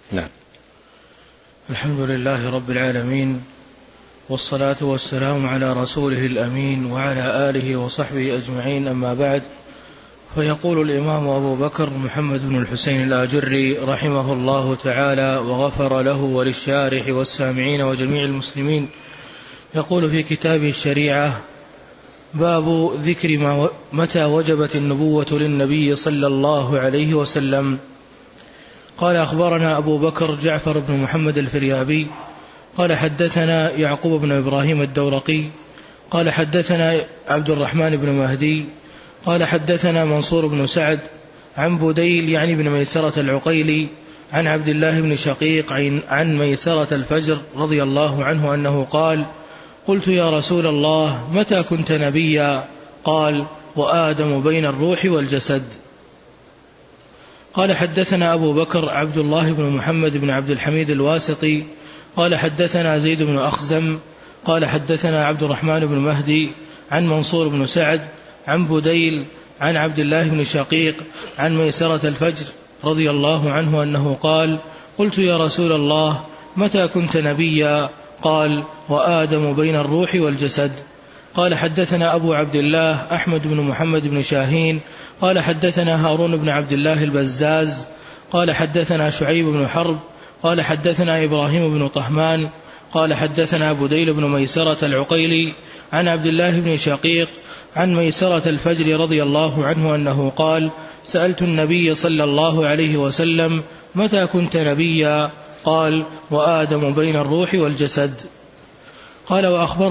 نعم. الحمد لله رب العالمين، والصلاة والسلام على رسوله الأمين وعلى آله وصحبه أجمعين، أما بعد. فيقول الإمام أبو بكر محمد بن الحسين الآجري رحمه الله تعالى وغفر له وللشارح والسامعين وجميع المسلمين، يقول في كتابه الشريعة: باب ذكر متى وجبت النبوة للنبي صلى الله عليه وسلم. قال: أخبرنا أبو بكر جعفر بن محمد الفريابي قال: حدثنا يعقوب بن إبراهيم الدورقي قال: حدثنا عبد الرحمن بن مهدي قال: حدثنا منصور بن سعد عن بديل يعني بن ميسرة العقيلي عن عبد الله بن شقيق عن ميسرة الفجر رضي الله عنه أنه قال: قلت: يا رسول الله، متى كنت نبيا؟ قال: وآدم بين الروح والجسد. قال: حدثنا أبو بكر عبد الله بن محمد بن عبد الحميد الواسطي قال: حدثنا زيد بن أخزم قال: حدثنا عبد الرحمن بن مهدي عن منصور بن سعد عن بديل عن عبد الله بن شقيق عن ميسرة الفجر رضي الله عنه أنه قال: قلت: يا رسول الله، متى كنت نبيا؟ قال: وآدم بين الروح والجسد. قال: حدثنا أبو عبد الله أحمد بن محمد بن شاهين قال: حدثنا هارون بن عبد الله البزاز قال: حدثنا شعيب بن حرب قال: حدثنا إبراهيم بن طهمان قال: حدثنا بديل بن ميسرة العقيلي عن عبد الله بن شقيق عن ميسرة الفجر رضي الله عنه أنه قال: سألت النبي صلى الله عليه وسلم: متى كنت نبيا؟ قال: وآدم بين الروح والجسد. قال: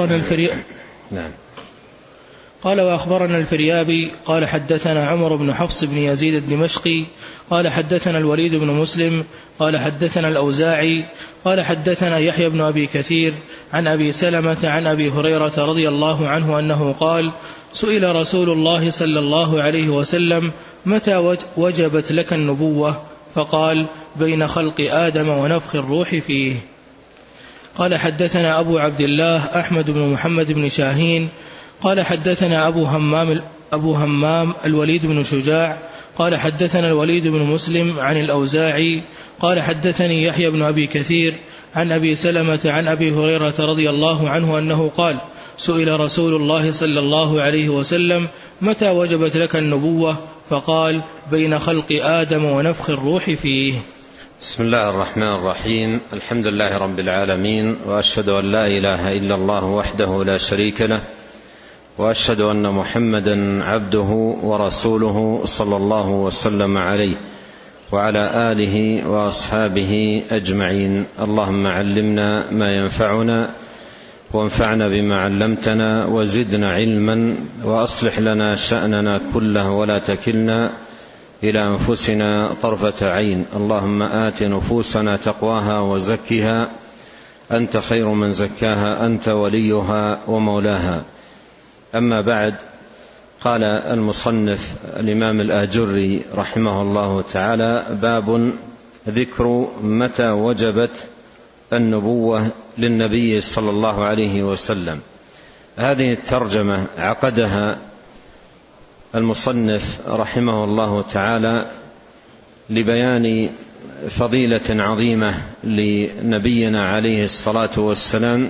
وأخبرنا الفريابي قال: حدثنا عمر بن حفص بن يزيد الدمشقي قال: حدثنا الوليد بن مسلم قال: حدثنا الأوزاعي قال: حدثنا يحيى بن أبي كثير عن أبي سلمة عن أبي هريرة رضي الله عنه أنه قال: سئل رسول الله صلى الله عليه وسلم: متى وجبت لك النبوة؟ فقال: بين خلق آدم ونفخ الروح فيه. قال: حدثنا أبو عبد الله أحمد بن محمد بن شاهين قال: حدثنا أبو همام الوليد بن شجاع قال: حدثنا الوليد بن مسلم عن الأوزاعي قال: حدثني يحيى بن أبي كثير عن أبي سلمة عن أبي هريرة رضي الله عنه أنه قال: سئل رسول الله صلى الله عليه وسلم: متى وجبت لك النبوة؟ فقال: بين خلق آدم ونفخ الروح فيه. بسم الله الرحمن الرحيم. الحمد لله رب العالمين، وأشهد أن لا إله إلا الله وحده لا شريك له، وأشهد أن محمدا عبده ورسوله صلى الله وسلم عليه وعلى آله وأصحابه أجمعين. اللهم علمنا ما ينفعنا، وانفعنا بما علمتنا، وزدنا علما، وأصلح لنا شأننا كله، ولا تكلنا إلى أنفسنا طرفة عين. اللهم آت نفوسنا تقواها وزكها، أنت خير من زكاها، أنت وليها ومولاها. أما بعد، قال المصنف الإمام الآجري رحمه الله تعالى: باب ذكر متى وجبت النبوة للنبي صلى الله عليه وسلم. هذه الترجمة عقدها المصنف رحمه الله تعالى لبيان فضيلة عظيمة لنبينا عليه الصلاة والسلام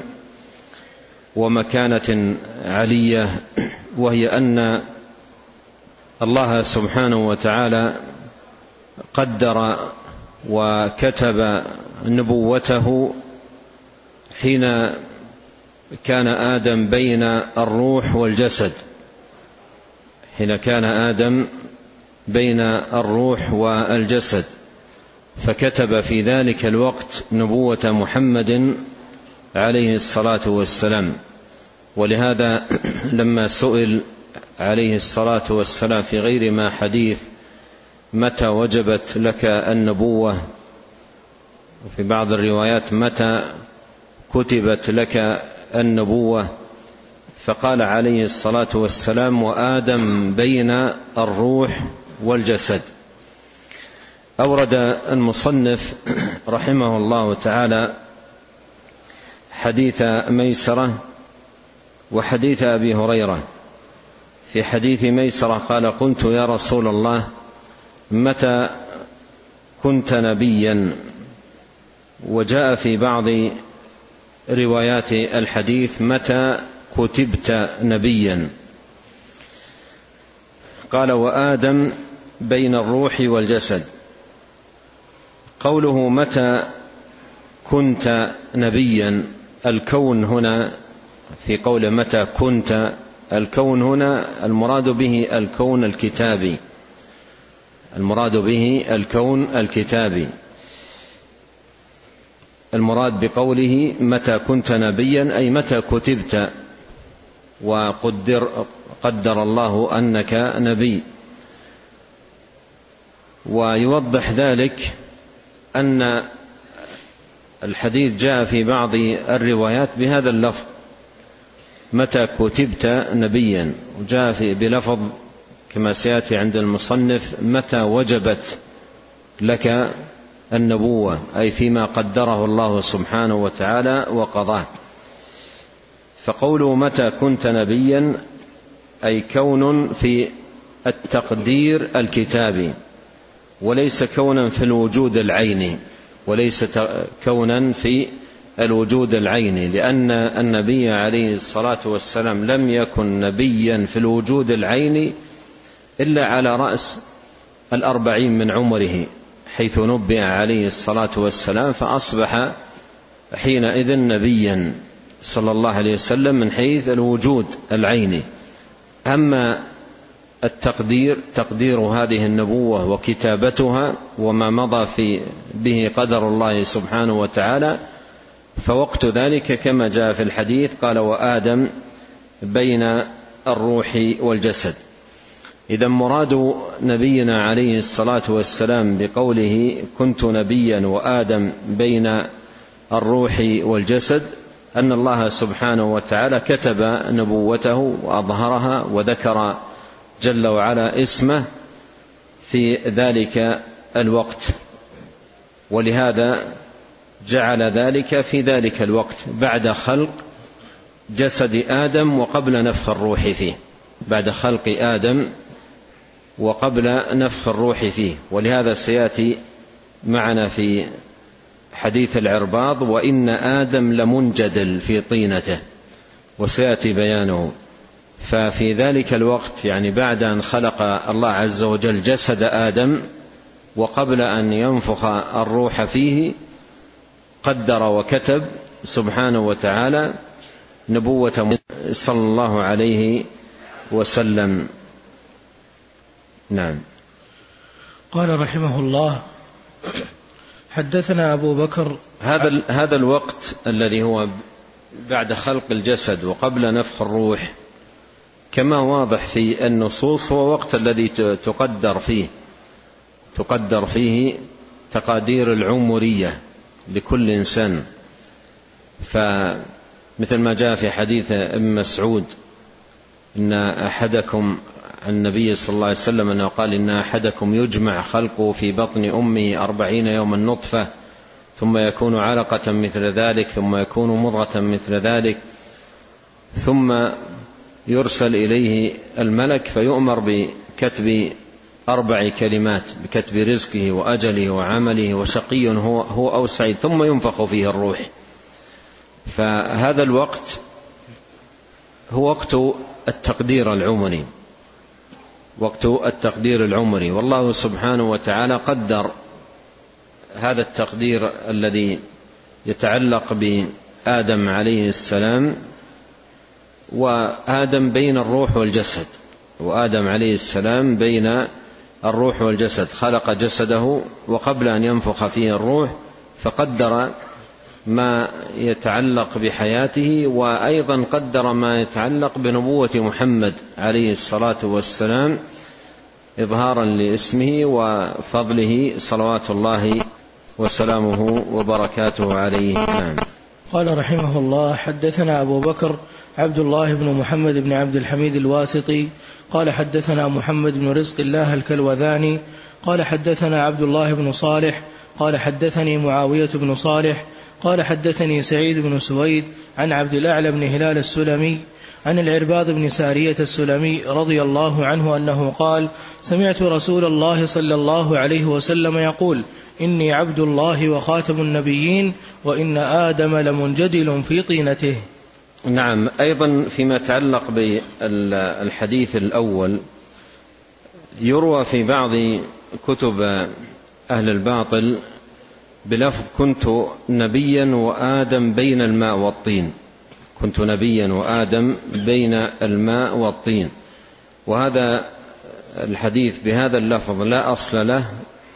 ومكانة علية، وهي أن الله سبحانه وتعالى قدر وكتب نبوته حين كان آدم بين الروح والجسد، حين كان آدم بين الروح والجسد، فكتب في ذلك الوقت نبوة محمد عليه الصلاة والسلام. ولهذا لما سئل عليه الصلاة والسلام في غير ما حديث: متى وجبت لك النبوة؟ وفي بعض الروايات: متى كتبت لك النبوة؟ فقال عليه الصلاة والسلام: وآدم بين الروح والجسد. أورد المصنف رحمه الله تعالى حديث ميسرة وحديث أبي هريرة. في حديث ميسرة قال: قلت: يا رسول الله، متى كنت نبيا؟ وجاء في بعض روايات الحديث متى كتبت نبيا. قال وآدم بين الروح والجسد. قوله متى كنت نبيا، الكون هنا في قول متى كنت، الكون هنا المراد به الكون الكتابي، المراد به الكون الكتابي. المراد بقوله متى كنت نبيا أي متى كتبت وقدر الله أنك نبي. ويوضح ذلك أن الحديث جاء في بعض الروايات بهذا اللفظ متى كتبت نبيا، وجاء بلفظ كما سيأتي عند المصنف متى وجبت لك النبوة، أي فيما قدره الله سبحانه وتعالى وقضاه. فقوله متى كنت نبيا أي كون في التقدير الكتابي، وليس كونا في الوجود العيني، وليس كونا في الوجود العيني، لأن النبي عليه الصلاة والسلام لم يكن نبيا في الوجود العيني إلا على رأس 40 من عمره، حيث نبئ عليه الصلاة والسلام، فأصبح حينئذ نبيا صلى الله عليه وسلم من حيث الوجود العيني. أما التقدير، تقدير هذه النبوة وكتابتها وما مضى به قدر الله سبحانه وتعالى، فوقت ذلك كما جاء في الحديث قال وآدم بين الروح والجسد. إذا مراد نبينا عليه الصلاة والسلام بقوله كنت نبيا وآدم بين الروح والجسد أن الله سبحانه وتعالى كتب نبوته وأظهرها وذكر جل وعلا اسمه في ذلك الوقت، ولهذا جعل ذلك في ذلك الوقت بعد خلق جسد آدم وقبل نفخ الروح فيه، بعد خلق آدم وقبل نفخ الروح فيه. ولهذا سيأتي معنا في حديث العرباض وإن آدم لمنجدل في طينته، وسيأتي بيانه. ففي ذلك الوقت يعني بعد أن خلق الله عز وجل جسد آدم وقبل أن ينفخ الروح فيه قدر وكتب سبحانه وتعالى نبوة صلى الله عليه وسلم. نعم. قال رحمه الله حدثنا أبو بكر. هذا الوقت الذي هو بعد خلق الجسد وقبل نفخ الروح كما واضح في النصوص هو وقت الذي تقدر فيه تقادير العمرية لكل إنسان. فمثل ما جاء في حديث ابن مسعود إن أحدكم، النبي صلى الله عليه وسلم أنه قال إن أحدكم يجمع خلقه في بطن أمه 40 يوما نطفة ثم يكون علقة مثل ذلك ثم يكون مضغة مثل ذلك ثم يرسل إليه الملك فيؤمر بكتب 4 كلمات، بكتب رزقه وأجله وعمله وشقي هو أو سعيد، ثم ينفخ فيه الروح. فهذا الوقت هو وقت التقدير العمري، وقت التقدير العمري. والله سبحانه وتعالى قدر هذا التقدير الذي يتعلق بآدم عليه السلام، وآدم بين الروح والجسد، وآدم عليه السلام بين الروح والجسد، خلق جسده وقبل أن ينفخ فيه الروح فقدر ما يتعلق بحياته، وأيضا قدر ما يتعلق بنبوة محمد عليه الصلاة والسلام إظهارا لاسمه وفضله صلوات الله وسلامه وبركاته عليه. نعم. قال رحمه الله حدثنا أبو بكر عبد الله بن محمد بن عبد الحميد الواسطي قال حدثنا محمد بن رزق الله الكلوذاني قال حدثنا عبد الله بن صالح قال حدثني معاوية بن صالح قال حدثني سعيد بن سويد عن عبد الأعلى بن هلال السلمي عن العرباض بن سارية السلمي رضي الله عنه أنه قال سمعت رسول الله صلى الله عليه وسلم يقول إني عبد الله وخاتم النبيين وإن آدم لمنجدل في طينته. نعم. أيضا فيما يتعلق بالحديث الأول، يروى في بعض كتب أهل الباطل بلفظ كنت نبيا وآدم بين الماء والطين، كنت نبيا وآدم بين الماء والطين، وهذا الحديث بهذا اللفظ لا أصل له،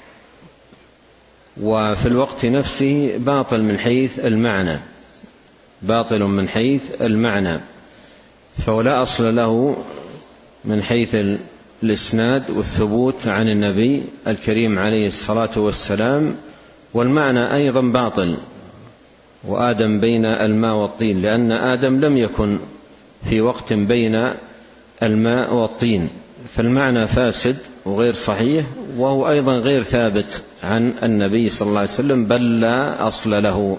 وفي الوقت نفسه باطل من حيث المعنى، باطل من حيث المعنى، فهو لا أصل له من حيث الإسناد والثبوت عن النبي الكريم عليه الصلاة والسلام، والمعنى أيضا باطل، وآدم بين الماء والطين، لأن آدم لم يكن في وقت بين الماء والطين، فالمعنى فاسد وغير صحيح، وهو أيضا غير ثابت عن النبي صلى الله عليه وسلم، بل لا أصل له.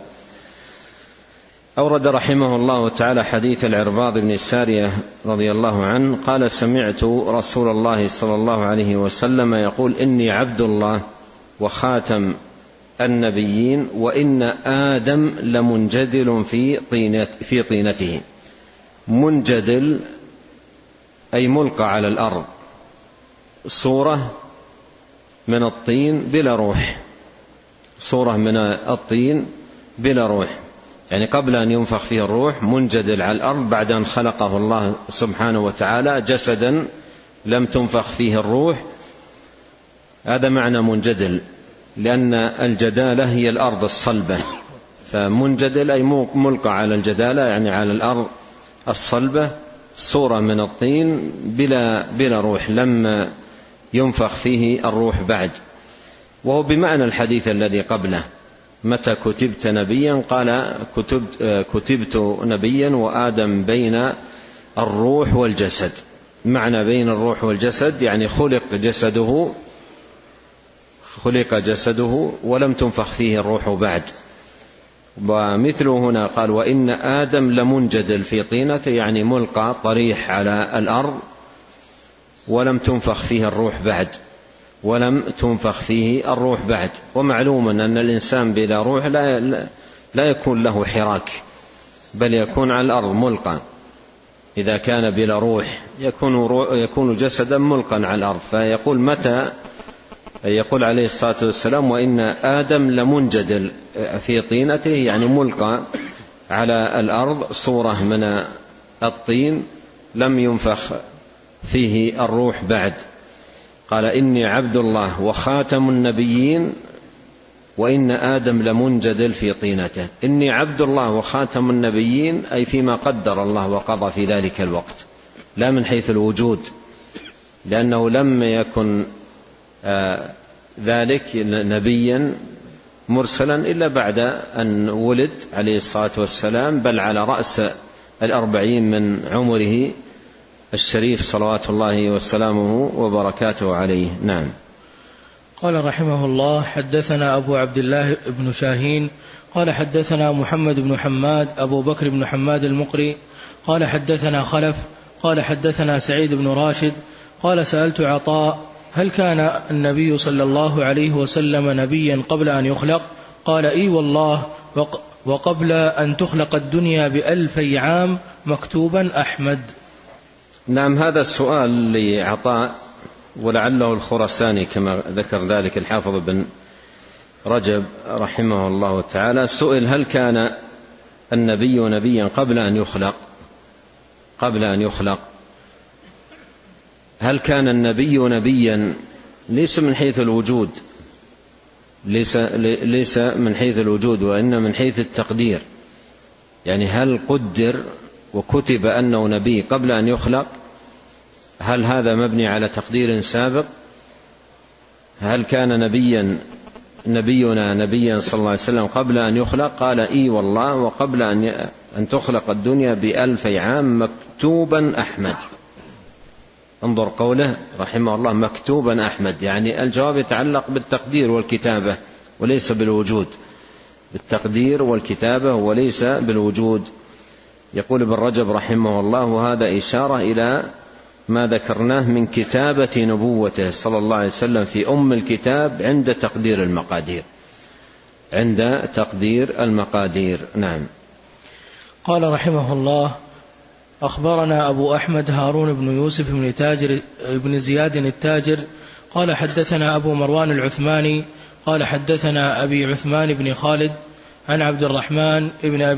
أورد رحمه الله تعالى حديث العرباض بن سارية رضي الله عنه قال: سمعت رسول الله صلى الله عليه وسلم يقول: إني عبد الله وخاتم النبيين وإن آدم لمنجدل في طينته. منجدل أي ملقى على الأرض، صورة من الطين بلا روح، صورة من الطين بلا روح، يعني قبل أن ينفخ فيه الروح منجدل على الأرض بعد أن خلقه الله سبحانه وتعالى جسدا لم تنفخ فيه الروح. هذا معنى منجدل، لأن الجدالة هي الأرض الصلبة، فمنجدل أي ملقى على الجدالة، يعني على الأرض الصلبة، صورة من الطين بلا روح، لم ينفخ فيه الروح بعد. وهو بمعنى الحديث الذي قبله: متى كتبت نبيا؟ قال: كتبت نبيا وآدم بين الروح والجسد. معنى بين الروح والجسد يعني خلق جسده ولم تنفخ فيه الروح بعد. ومثله هنا قال: وإن آدم لمنجدل في طينته، يعني ملقى طريح على الأرض ولم تنفخ فيه الروح بعد. ومعلوم أن الإنسان بلا روح لا يكون له حراك، بل يكون على الأرض ملقى. إذا كان بلا روح يكون جسدا ملقا على الأرض. فيقول متى، يقول عليه الصلاة والسلام: وإن آدم لمنجدل في طينته، يعني ملقى على الأرض، صورة من الطين لم ينفخ فيه الروح بعد. قال: إني عبد الله وخاتم النبيين وإن آدم لمنجدل في طينته. إني عبد الله وخاتم النبيين أي فيما قدر الله وقضى في ذلك الوقت، لا من حيث الوجود، لأنه لم يكن ذلك نبيا مرسلا إلا بعد أن ولد عليه الصلاة والسلام، بل على رأس 40 من عمره الشريف صلوات الله وسلامه وبركاته عليه. نعم. قال رحمه الله: حدثنا أبو عبد الله بن شاهين قال حدثنا محمد بن حماد أبو بكر بن حماد المقري قال حدثنا خلف قال حدثنا سعيد بن راشد قال: سألت عطاء: هل كان النبي صلى الله عليه وسلم نبيا قبل أن يخلق؟ قال: إي والله، وقبل أن تخلق الدنيا ب2000 عام مكتوبا أحمد. نعم. هذا السؤال لعطاء، ولعله الخرساني كما ذكر ذلك الحافظ بن رجب رحمه الله تعالى. سئل: هل كان النبي نبيا قبل أن يخلق؟ هل كان النبي نبيا ليس من حيث الوجود، ليس من حيث الوجود، وإن من حيث التقدير، يعني هل قدر وكتب أنه نبي قبل أن يخلق؟ هل هذا مبني على تقدير سابق؟ هل كان نبينا نبيا صلى الله عليه وسلم قبل أن يخلق؟ قال: إي والله، وقبل أن تخلق الدنيا ب2000 عام مكتوبا أحمد. انظر قوله رحمه الله: مكتوبا أحمد، يعني الجواب يتعلق بالتقدير والكتابة وليس بالوجود، بالتقدير والكتابة وليس بالوجود. يقول ابن رجب رحمه الله: وهذا إشارة إلى ما ذكرناه من كتابة نبوته صلى الله عليه وسلم في أم الكتاب عند تقدير المقادير، عند تقدير المقادير. نعم. قال رحمه الله: أخبرنا أبو أحمد هارون بن يوسف بن زياد التاجر قال حدثنا أبو مروان العثماني قال حدثنا أبي عثمان بن خالد عن عبد الرحمن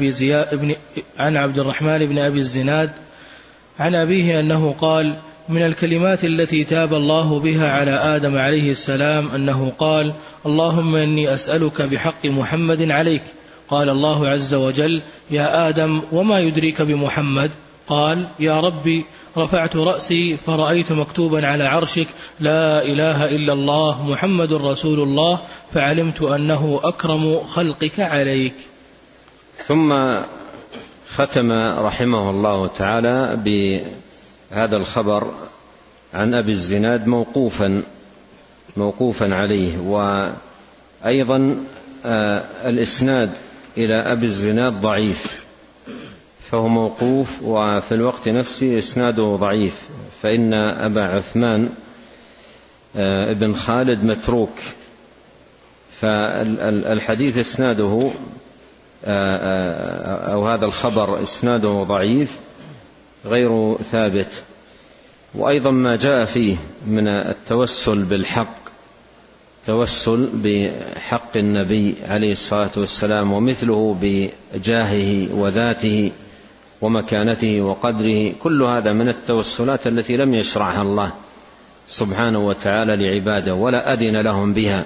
بن أبي الزناد عن أبيه أنه قال: من الكلمات التي تاب الله بها على آدم عليه السلام أنه قال: اللهم إني أسألك بحق محمد عليك. قال الله عز وجل: يا آدم وما يدريك بمحمد؟ قال: يا ربي رفعت رأسي فرأيت مكتوبا على عرشك لا إله إلا الله محمد رسول الله، فعلمت أنه أكرم خلقك عليك. ثم ختم رحمه الله تعالى بهذا الخبر عن أبي الزناد موقوفا عليه، وأيضا الإسناد إلى أبي الزناد ضعيف، فهو موقوف وفي الوقت نفسه إسناده ضعيف، فإن أبا عثمان ابن خالد متروك، فالحديث إسناده أو هذا الخبر إسناده ضعيف غير ثابت. وأيضا ما جاء فيه من التوسل بالحق، توسل بحق النبي عليه الصلاة والسلام ومثله بجاهه وذاته ومكانته وقدره، كل هذا من التوسلات التي لم يشرعها الله سبحانه وتعالى لعباده ولا أذن لهم بها،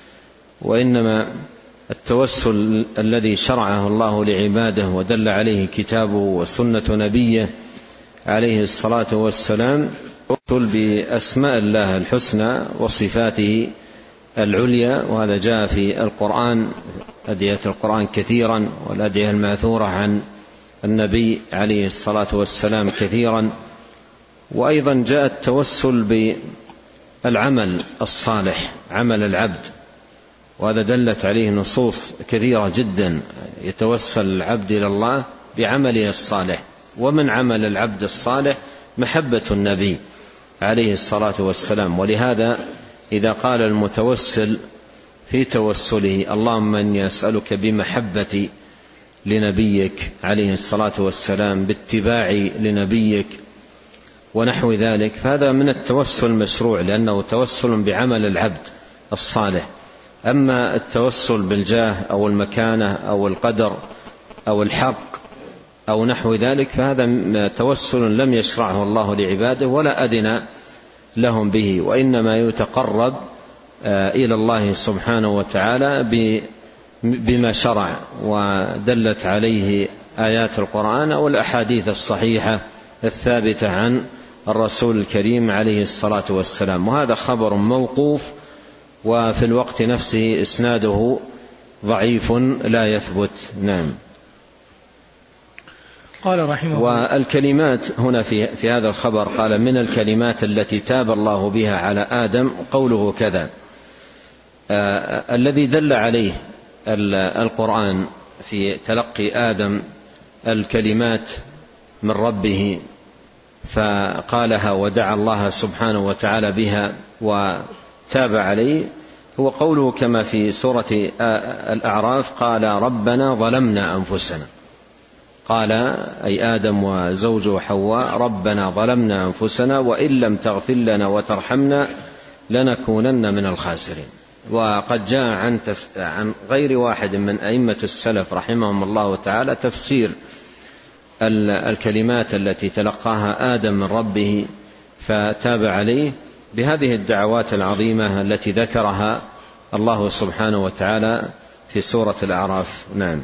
وإنما التوسل الذي شرعه الله لعباده ودل عليه كتابه وسنة نبيه عليه الصلاة والسلام التوسل بأسماء الله الحسنى وصفاته العليا، وهذا جاء في القرآن، أدعية القرآن كثيرا، والأدعية الماثورة عن النبي عليه الصلاة والسلام كثيرا. وأيضا جاء التوسل بالعمل الصالح، عمل العبد، وهذا دلت عليه نصوص كثيرة جدا، يتوسل العبد إلى الله بعمله الصالح، ومن عمل العبد الصالح محبة النبي عليه الصلاة والسلام. ولهذا إذا قال المتوسل في توسله: اللهم إني أسألك بمحبتي لنبيك عليه الصلاة والسلام، باتباعي لنبيك ونحو ذلك، فهذا من التوسل المشروع، لأنه توسل بعمل العبد الصالح. أما التوسل بالجاه أو المكانة أو القدر أو الحق أو نحو ذلك، فهذا توسل لم يشرعه الله لعباده ولا أذن لهم به، وإنما يتقرب إلى الله سبحانه وتعالى بما شرع ودلت عليه آيات القرآن أو الأحاديث الصحيحة الثابتة عن الرسول الكريم عليه الصلاة والسلام. وهذا خبر موقوف، وفي الوقت نفسه إسناده ضعيف لا يثبت. نعم. قال رحمه الله: والكلمات هنا في هذا الخبر قال: من الكلمات التي تاب الله بها على آدم، قوله كذا، الذي دل عليه القرآن في تلقي آدم الكلمات من ربه فقالها ودعا الله سبحانه وتعالى بها وتاب عليه، هو قوله كما في سورة الأعراف: قال ربنا ظلمنا أنفسنا. قال أي آدم وزوجه حواء: ربنا ظلمنا أنفسنا وإن لم تغفر لنا وترحمنا لنكونن من الخاسرين. وقد جاء عن غير واحد من أئمة السلف رحمهم الله تعالى تفسير الكلمات التي تلقاها آدم من ربه فتاب عليه بهذه الدعوات العظيمة التي ذكرها الله سبحانه وتعالى في سورة الأعراف. نعم.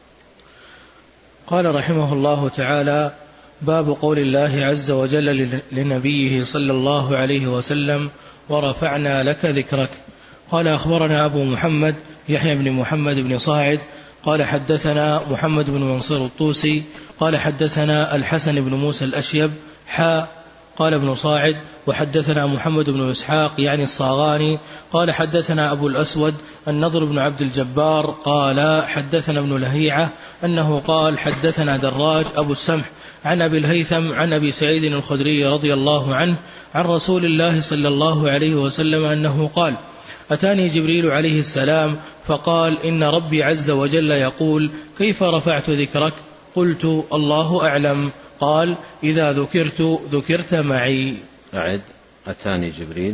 قال رحمه الله تعالى: باب قول الله عز وجل لنبيه صلى الله عليه وسلم: ورفعنا لك ذكرك. قال: أخبرنا أبو محمد يحيى بن محمد بن صاعد قال حدثنا محمد بن منصور الطوسي قال حدثنا الحسن بن موسى الأشيب قال ابن صاعد وحدثنا محمد بن إسحاق يعني الصاغاني قال حدثنا أبو الأسود النضر بن عبد الجبار قال حدثنا ابن لهيعة أنه قال حدثنا دراج أبو السمح عن أبي الهيثم عن أبي سعيد الخدري رضي الله عنه عن رسول الله صلى الله عليه وسلم أنه قال أتاني جبريل عليه السلام فقال إن ربي عز وجل يقول كيف رفعت ذكرك؟ قلت الله أعلم. قال إذا ذكرت ذكرت معي. أعد. أتاني جبريل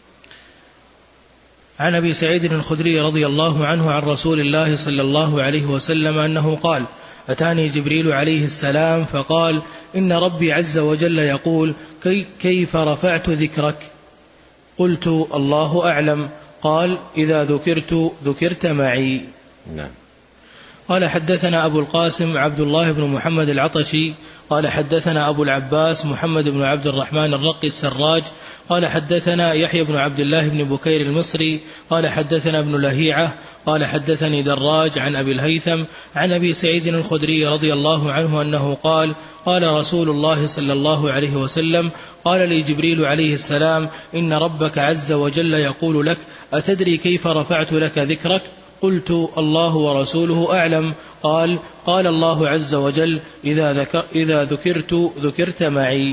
عن أبي سعيد الخدري رضي الله عنه عن رسول الله صلى الله عليه وسلم أنه قال أتاني جبريل عليه السلام فقال إن ربي عز وجل يقول كيف رفعت ذكرك؟ قلت الله أعلم. قال إذا ذكرت ذكرت معي. نعم. قال حدثنا أبو القاسم عبد الله بن محمد العطشي قال حدثنا أبو العباس محمد بن عبد الرحمن الرقي السراج قال حدثنا يحيى بن عبد الله بن بكير المصري قال حدثنا ابن لهيعة قال حدثني دراج عن أبي الهيثم عن أبي سعيد الخدري رضي الله عنه أنه قال قال رسول الله صلى الله عليه وسلم قال لي جبريل عليه السلام إن ربك عز وجل يقول لك أتدري كيف رفعت لك ذكرك؟ قلت الله ورسوله أعلم. قال الله عز وجل إذا ذكرت ذكرت معي.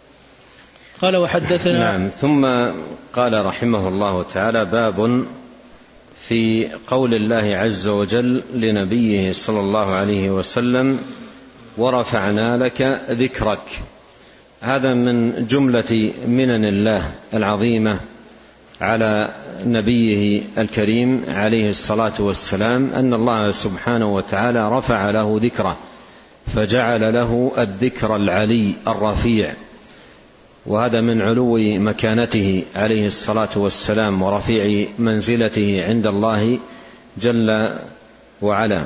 قال وحدثنا. نعم. ثم قال رحمه الله تعالى باب في قول الله عز وجل لنبيه صلى الله عليه وسلم ورفعنا لك ذكرك. هذا من جملة منن الله العظيمة على نبيه الكريم عليه الصلاة والسلام أن الله سبحانه وتعالى رفع له ذكره فجعل له الذكر العلي الرفيع، وهذا من علو مكانته عليه الصلاة والسلام ورفيع منزلته عند الله جل وعلا.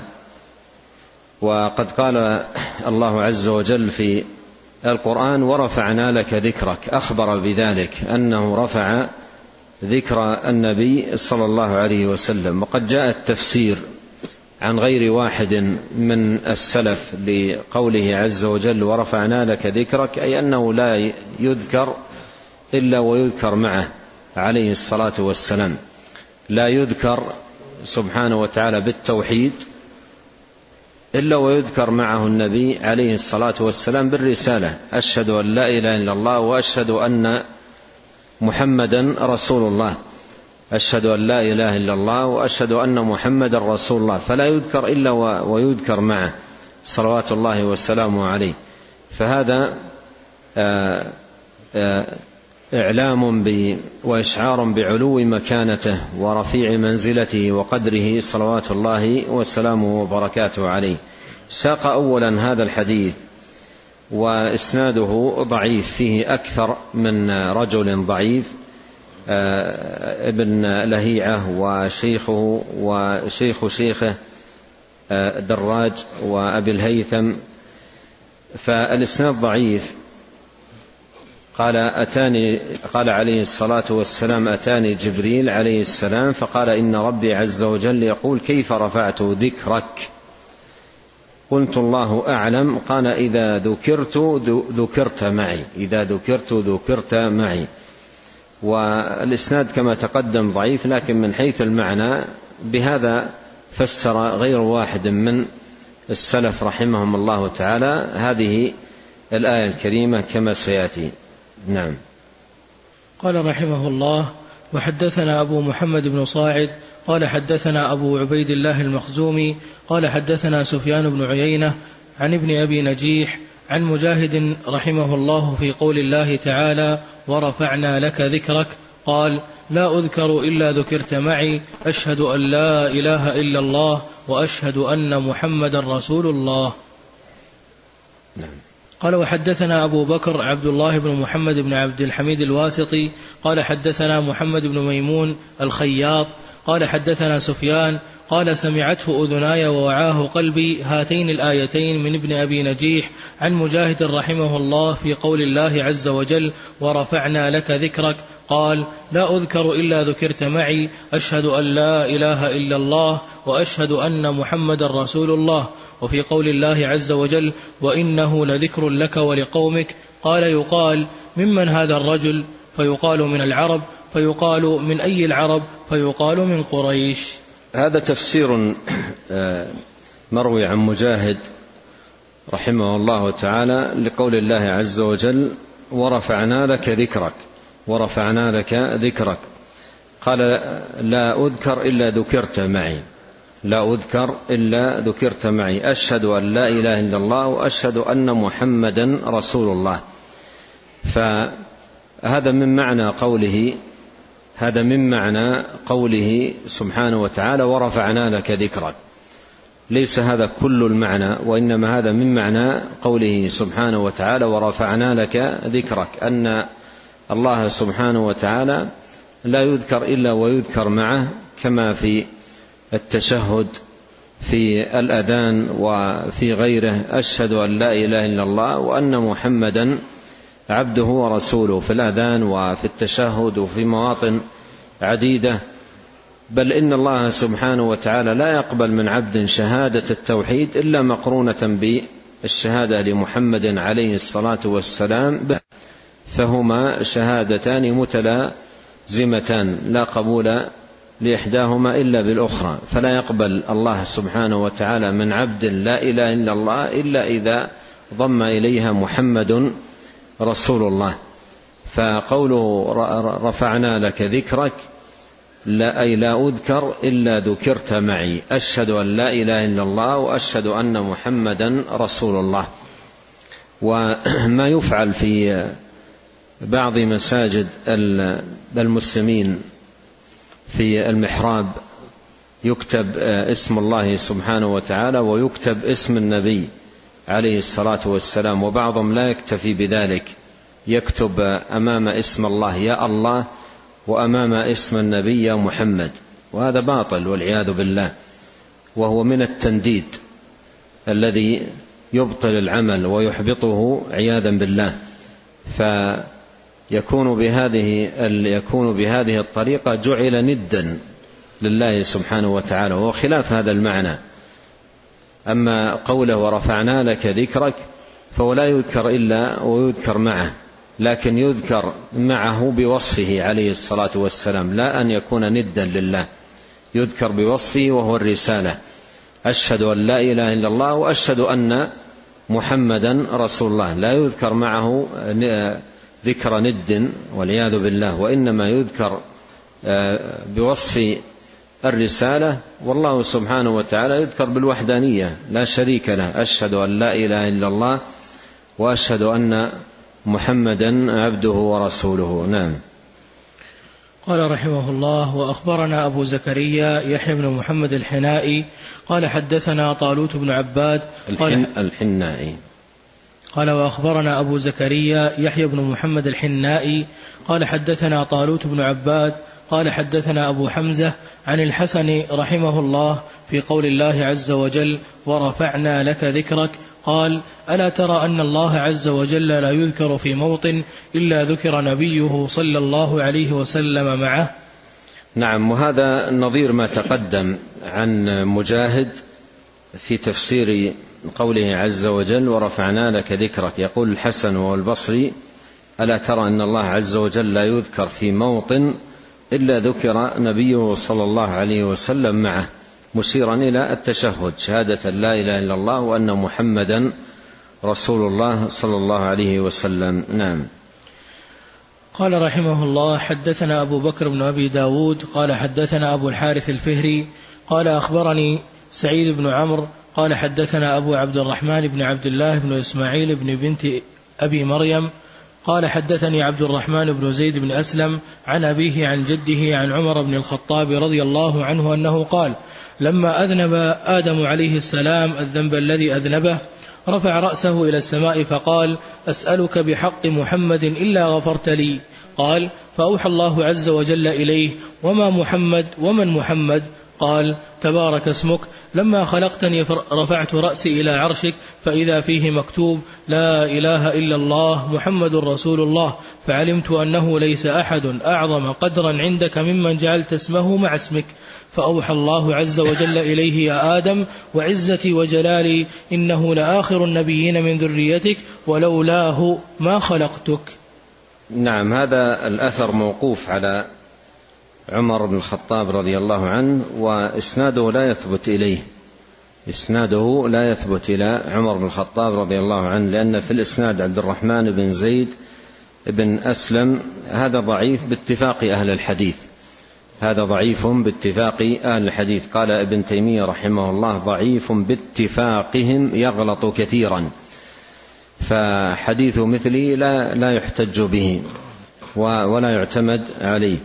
وقد قال الله عز وجل في القرآن ورفعنا لك ذكرك، أخبر بذلك أنه رفع ذكر النبي صلى الله عليه وسلم. وقد جاء التفسير عن غير واحد من السلف لقوله عز وجل ورفعنا لك ذكرك، أي أنه لا يذكر إلا ويذكر معه عليه الصلاة والسلام، لا يذكر سبحانه وتعالى بالتوحيد إلا ويذكر معه النبي عليه الصلاة والسلام بالرسالة، أشهد أن لا إله إلا الله وأشهد أن محمدا رسول الله، أشهد أن لا إله إلا الله وأشهد أن محمدا رسول الله، فلا يذكر إلا ويذكر معه صلوات الله وسلامه عليه. فهذا إعلام وإشعار بعلو مكانته ورفيع منزلته وقدره صلوات الله وسلامه وبركاته عليه. ساق أولا هذا الحديث وإسناده ضعيف، فيه أكثر من رجل ضعيف، ابن لهيعة وشيخه وشيخ شيخه دراج وأبي الهيثم، فالإسناد ضعيف. قال عليه الصلاة والسلام أتاني جبريل عليه السلام فقال إن ربي عز وجل يقول كيف رفعت ذكرك؟ قلت الله أعلم. قال إذا ذكرت ذكرت معي، إذا ذكرت ذكرت معي. والإسناد كما تقدم ضعيف، لكن من حيث المعنى بهذا فسر غير واحد من السلف رحمهم الله تعالى هذه الآية الكريمة كما سيأتي. نعم. قال رحمه الله وحدثنا أبو محمد بن صاعد قال حدثنا أبو عبيد الله المخزومي قال حدثنا سفيان بن عيينة عن ابن أبي نجيح عن مجاهد رحمه الله في قول الله تعالى ورفعنا لك ذكرك قال لا أذكر إلا ذكرت معي، أشهد أن لا إله إلا الله وأشهد أن محمد رسول الله. نعم. قال وحدثنا أبو بكر عبد الله بن محمد بن عبد الحميد الواسطي قال حدثنا محمد بن ميمون الخياط قال حدثنا سفيان قال سمعته أذناي ووعاه قلبي هاتين الآيتين من ابن أبي نجيح عن مجاهد رحمه الله في قول الله عز وجل ورفعنا لك ذكرك قال لا أذكر إلا ذكرت معي، أشهد أن لا إله إلا الله وأشهد أن محمد رسول الله. وفي قول الله عز وجل وإنه لذكر لك ولقومك قال يقال ممن هذا الرجل؟ فيقال من العرب. فيقال من أي العرب؟ فيقال من قريش. هذا تفسير مروي عن مجاهد رحمه الله تعالى لقول الله عز وجل ورفعنا لك ذكرك. ورفعنا لك ذكرك، قال لا أذكر إلا ذكرت معي، لا أذكر إلا ذكرت معي، أشهد أن لا إله إلا الله وأشهد أن محمدا رسول الله. فهذا من معنى قوله، هذا من معنى قوله سبحانه وتعالى ورفعنا لك ذكرك. ليس هذا كل المعنى، وإنما هذا من معنى قوله سبحانه وتعالى ورفعنا لك ذكرك، أن الله سبحانه وتعالى لا يذكر إلا ويذكر معه، كما في التشهد في الأذان وفي غيره، أشهد أن لا إله إلا الله وأن محمدا عبده ورسوله، في الأذان وفي التشهد وفي مواطن عديدة. بل إن الله سبحانه وتعالى لا يقبل من عبد شهادة التوحيد إلا مقرونة بالشهادة لمحمد عليه الصلاة والسلام، فهما شهادتان متلازمتان لا قبول لإحداهما إلا بالأخرى. فلا يقبل الله سبحانه وتعالى من عبد لا إله إلا الله إلا إذا ضم إليها محمد رسول الله. فقوله رفعنا لك ذكرك أي لا أذكر إلا ذكرت معي، أشهد أن لا إله إلا الله وأشهد أن محمدا رسول الله. وما يفعل في بعض مساجد المسلمين في المحراب يكتب اسم الله سبحانه وتعالى ويكتب اسم النبي عليه الصلاة والسلام، وبعضهم لا يكتفي بذلك، يكتب أمام اسم الله يا الله وأمام اسم النبي يا محمد، وهذا باطل والعياذ بالله، وهو من التنديد الذي يبطل العمل ويحبطه عياذا بالله. فيكون بهذه الطريقة جعل ندا لله سبحانه وتعالى، وهو خلاف هذا المعنى. أما قوله ورفعنا لك ذكرك فهو لا يذكر إلا ويذكر معه، لكن يذكر معه بوصفه عليه الصلاة والسلام، لا أن يكون ندا لله، يذكر بوصفه وهو الرسالة، أشهد أن لا إله إلا الله وأشهد أن محمدا رسول الله، لا يذكر معه ذكر ند والعياذ بالله، وإنما يذكر بوصف الرسالة. والله سبحانه وتعالى يذكر بالوحدانية لا شريك له، أشهد أن لا إله إلا الله وأشهد أن محمدا عبده ورسوله. نعم. قال رحمه الله وأخبرنا أبو زكريا يحيى بن محمد الحنائي قال حدثنا طالوت بن عباد الحنائي قال وأخبرنا أبو زكريا يحيى بن محمد الحنائي قال حدثنا طالوت بن عباد قال حدثنا أبو حمزة عن الحسن رحمه الله في قول الله عز وجل ورفعنا لك ذكرك، قال ألا ترى أن الله عز وجل لا يذكر في موطن إلا ذكر نبيه صلى الله عليه وسلم معه. نعم. وهذا نظير ما تقدم عن مجاهد في تفسير قوله عز وجل ورفعنا لك ذكرك. يقول الحسن والبصري ألا ترى أن الله عز وجل لا يذكر في موطن إلا ذكر نبيه صلى الله عليه وسلم معه، مشيرا إلى التشهد، شهادة لا إله إلا الله وأن محمدا رسول الله صلى الله عليه وسلم. نعم. قال رحمه الله حدثنا أبو بكر بن أبي داود قال حدثنا أبو الحارث الفهري قال أخبرني سعيد بن عمرو قال حدثنا أبو عبد الرحمن بن عبد الله بن إسماعيل بن بنت أبي مريم قال حدثني عبد الرحمن بن زيد بن أسلم عن أبيه عن جده عن عمر بن الخطاب رضي الله عنه أنه قال لما أذنب آدم عليه السلام الذنب الذي أذنبه رفع رأسه إلى السماء فقال أسألك بحق محمد إلا غفرت لي. قال فأوحى الله عز وجل إليه وما محمد ومن محمد؟ قال تبارك اسمك لما خلقتني رفعت رأسي إلى عرشك فإذا فيه مكتوب لا إله إلا الله محمد رسول الله، فعلمت أنه ليس أحد أعظم قدرا عندك ممن جعلت اسمه مع اسمك. فأوحى الله عز وجل إليه يا آدم وعزتي وجلالي إنه لآخر النبيين من ذريتك ولولاه ما خلقتك. نعم، هذا الأثر موقوف على عمر بن الخطاب رضي الله عنه، وإسناده لا يثبت إليه، إسناده لا يثبت إلى عمر بن الخطاب رضي الله عنه، لأن في الإسناد عبد الرحمن بن زيد بن أسلم، هذا ضعيف باتفاق أهل الحديث، هذا ضعيف باتفاق أهل الحديث. قال ابن تيمية رحمه الله: ضعيف باتفاقهم يغلط كثيرا، فحديث مثله لا يحتج به ولا يعتمد عليه.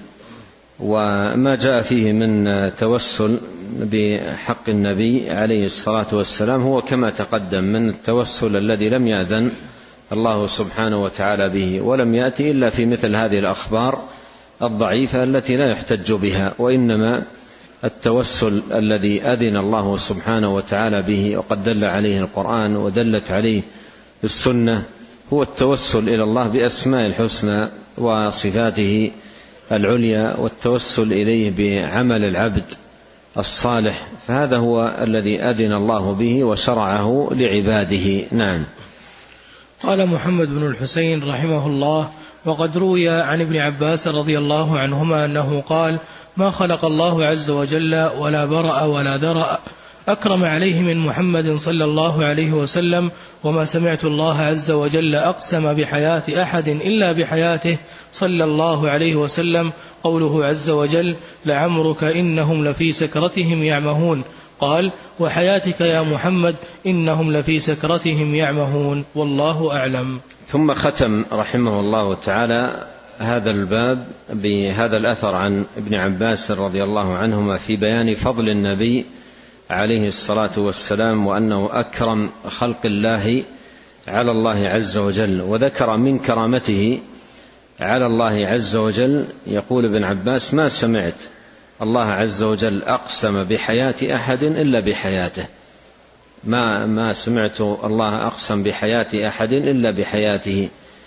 وما جاء فيه من توسل بحق النبي عليه الصلاة والسلام هو كما تقدم من التوسل الذي لم يأذن الله سبحانه وتعالى به، ولم يأتي إلا في مثل هذه الأخبار الضعيفة التي لا يحتج بها، وإنما التوسل الذي أذن الله سبحانه وتعالى به وقد دل عليه القرآن ودلت عليه السنة هو التوسل إلى الله بأسماء الحسنى وصفاته العليا، والتوسل إليه بعمل العبد الصالح، فهذا هو الذي أذن الله به وشرعه لعباده. نعم. قال محمد بن الحسين رحمه الله: وقد روي عن ابن عباس رضي الله عنهما أنه قال: ما خلق الله عز وجل ولا برأ ولا ذرأ أكرم عليه من محمد صلى الله عليه وسلم، وما سمعت الله عز وجل أقسم بحياة أحد إلا بحياته صلى الله عليه وسلم. قوله عز وجل: لعمرك إنهم لفي سكرتهم يعمهون. قال: وحياتك يا محمد إنهم لفي سكرتهم يعمهون، والله أعلم. ثم ختم رحمه الله تعالى هذا الباب بهذا الأثر عن ابن عباس رضي الله عنهما في بيان فضل النبي عليه الصلاة والسلام، وأنه أكرم خلق الله على الله عز وجل، وذكر من كرامته على الله عز وجل. يقول ابن عباس: ما سمعت الله عز وجل أقسم بحياة أحد إلا بحياته، ما سمعت الله أقسم بحياة أحد إلا بحياته،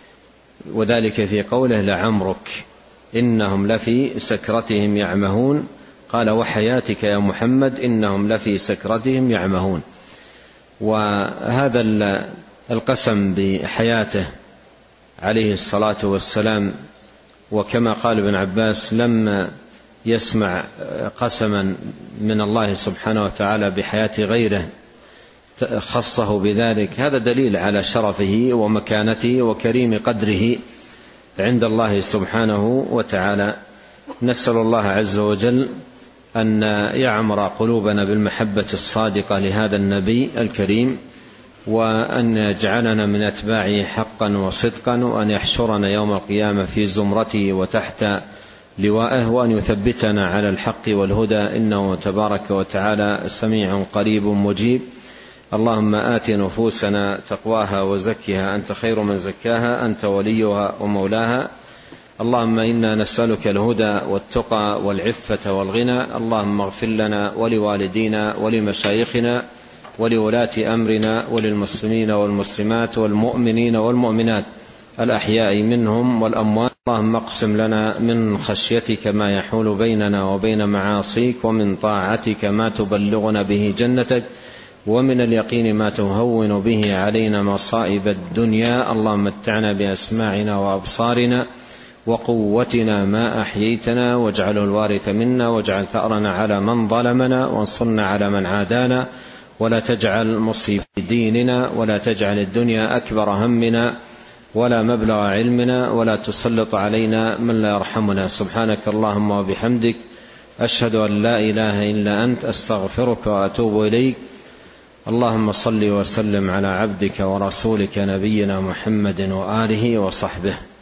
وذلك في قوله: لعمرك إنهم لفي سكرتهم يعمهون. قال: وحياتك يا محمد إنهم لفي سكرتهم يعمهون. وهذا القسم بحياته عليه الصلاة والسلام، وكما قال ابن عباس: لم يسمع قسما من الله سبحانه وتعالى بحياة غيره خصه بذلك، هذا دليل على شرفه ومكانته وكريم قدره عند الله سبحانه وتعالى. نسأل الله عز وجل أن يعمر قلوبنا بالمحبة الصادقة لهذا النبي الكريم، وأن يجعلنا من أتباعه حقا وصدقا، وأن يحشرنا يوم القيامة في زمرته وتحت لوائه، وأن يثبتنا على الحق والهدى، إنه تبارك وتعالى سميع قريب مجيب. اللهم آت نفوسنا تقواها وزكها أنت خير من زكاها، أنت وليها ومولاها. اللهم إنا نسألك الهدى والتقى والعفة والغنى. اللهم اغفر لنا ولوالدينا ولمشايخنا ولولاة أمرنا وللمسلمين والمسلمات والمؤمنين والمؤمنات الأحياء منهم والأموات. اللهم اقسم لنا من خشيتك ما يحول بيننا وبين معاصيك، ومن طاعتك ما تبلغنا به جنتك، ومن اليقين ما تهون به علينا مصائب الدنيا. اللهم متعنا بأسماعنا وأبصارنا وقوتنا ما أحييتنا، واجعله الوارث منا، واجعل ثأرنا على من ظلمنا، وانصرنا على من عادانا، ولا تجعل مصيبة ديننا، ولا تجعل الدنيا أكبر همنا ولا مبلغ علمنا، ولا تسلط علينا من لا يرحمنا. سبحانك اللهم وبحمدك، أشهد أن لا إله إلا أنت، أستغفرك وأتوب إليك. اللهم صل وسلم على عبدك ورسولك نبينا محمد وآله وصحبه.